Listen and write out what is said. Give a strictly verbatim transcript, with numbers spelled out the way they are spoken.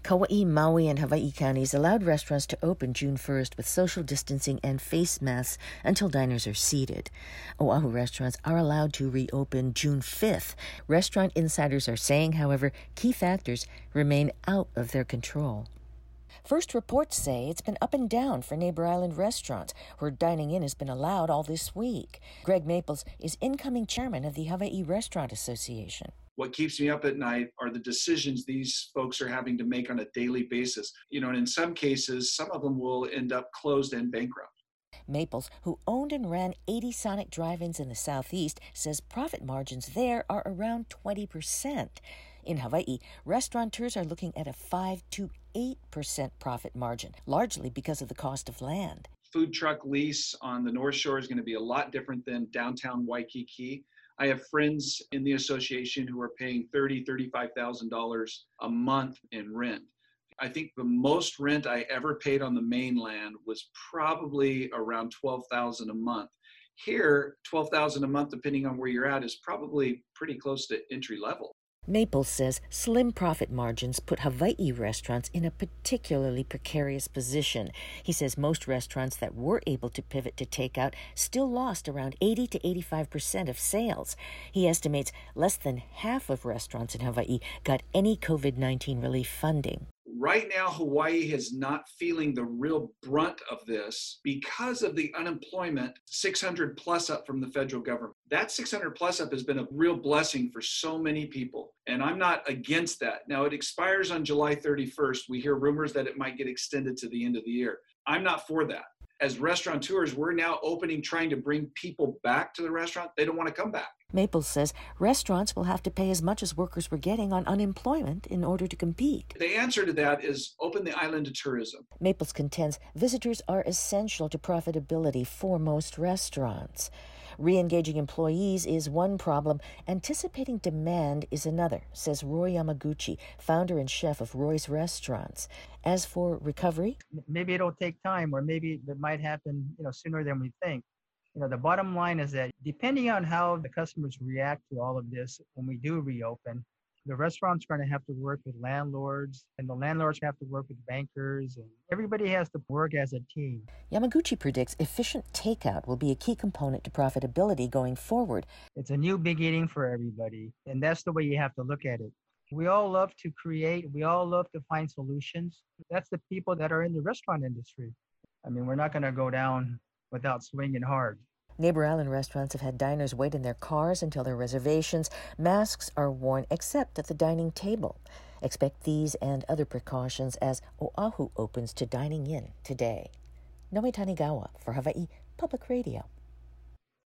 Kauai, Maui, and Hawaii counties allowed restaurants to open June first with social distancing and face masks until diners are seated. Oahu restaurants are allowed to reopen June fifth. Restaurant insiders are saying, however, key factors remain out of their control. First reports say it's been up and down for Neighbor Island restaurants, where dining in has been allowed all this week. Greg Maples is incoming chairman of the Hawaii Restaurant Association. What keeps me up at night are the decisions these folks are having to make on a daily basis. You know, and in some cases, some of them will end up closed and bankrupt. Maples, who owned and ran eighty Sonic drive-ins in the Southeast, says profit margins there are around twenty percent. In Hawaii, restaurateurs are looking at a five to eight percent profit margin, largely because of the cost of land. Food truck lease on the North Shore is going to be a lot different than downtown Waikiki. I have friends in the association who are paying thirty thousand dollars, thirty-five thousand dollars a month in rent. I think the most rent I ever paid on the mainland was probably around twelve thousand dollars a month. Here, twelve thousand dollars a month, depending on where you're at, is probably pretty close to entry level. Maples says slim profit margins put Hawaii restaurants in a particularly precarious position. He says most restaurants that were able to pivot to takeout still lost around eighty to eighty-five percent of sales. He estimates less than half of restaurants in Hawaii got any COVID nineteen relief funding. Right now, Hawaii is not feeling the real brunt of this because of the unemployment six hundred plus up from the federal government. That six hundred plus up has been a real blessing for so many people, and I'm not against that. Now, it expires on July thirty-first. We hear rumors that it might get extended to the end of the year. I'm not for that. As restaurateurs, we're now opening, trying to bring people back to the restaurant. They don't want to come back. Maples says restaurants will have to pay as much as workers were getting on unemployment in order to compete. The answer to that is open the island to tourism. Maples contends visitors are essential to profitability for most restaurants. Re-engaging employees is one problem. Anticipating demand is another, says Roy Yamaguchi, founder and chef of Roy's Restaurants. As for recovery, maybe it'll take time, or maybe it might happen, you know, sooner than we think. You know, the bottom line is that depending on how the customers react to all of this, when we do reopen, the restaurants are going to have to work with landlords, and the landlords have to work with bankers, and everybody has to work as a team. Yamaguchi predicts efficient takeout will be a key component to profitability going forward. It's a new beginning for everybody, and that's the way you have to look at it. We all love to create. We all love to find solutions. That's the people that are in the restaurant industry. I mean, we're not going to go down without swinging hard. Neighbor Island restaurants have had diners wait in their cars until their reservations. Masks are worn except at the dining table. Expect these and other precautions as Oahu opens to dining in today. Noe Tanigawa for Hawaii Public Radio.